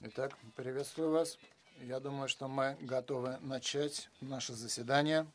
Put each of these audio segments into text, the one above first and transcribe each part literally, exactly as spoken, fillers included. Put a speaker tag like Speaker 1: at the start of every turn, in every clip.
Speaker 1: Итак, приветствую вас. Я думаю, что мы готовы начать наше заседание.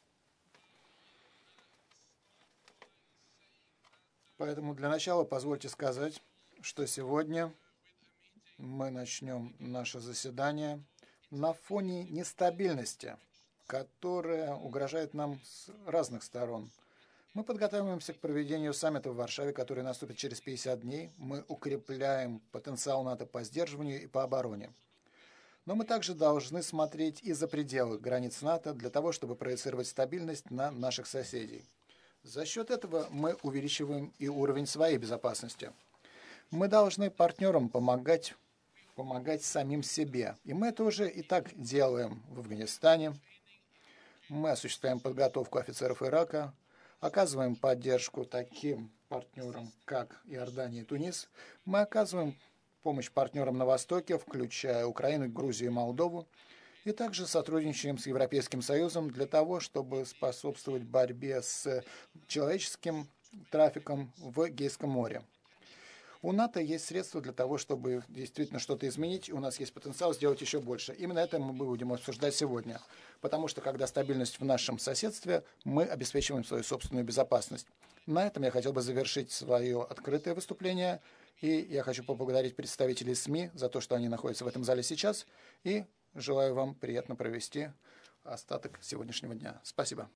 Speaker 1: Поэтому для начала позвольте сказать, что сегодня мы начнем наше заседание на фоне нестабильности, которая угрожает нам с разных сторон. Мы подготавливаемся к проведению саммита в Варшаве, который наступит через пятьдесят дней. Мы укрепляем потенциал НАТО по сдерживанию и по обороне. Но мы также должны смотреть и за пределы границ НАТО для того, чтобы проецировать стабильность на наших соседей. За счет этого мы увеличиваем и уровень своей безопасности. Мы должны партнерам помогать, помогать самим себе. И мы это уже и так делаем в Афганистане. Мы осуществляем подготовку офицеров Ирака, оказываем поддержку таким партнерам, как Иордания и Тунис. Мы оказываем помощь партнерам на Востоке, включая Украину, Грузию и Молдову, и также сотрудничаем с Европейским Союзом для того, чтобы способствовать борьбе с человеческим трафиком в Эгейском море. У НАТО есть средства для того, чтобы действительно что-то изменить, и у нас есть потенциал сделать еще больше. Именно это мы будем обсуждать сегодня, потому что, когда стабильность в нашем соседстве, мы обеспечиваем свою собственную безопасность. На этом я хотел бы завершить свое открытое выступление, и я хочу поблагодарить представителей СМИ за то, что они находятся в этом зале сейчас, и желаю вам приятно провести остаток сегодняшнего дня. Спасибо.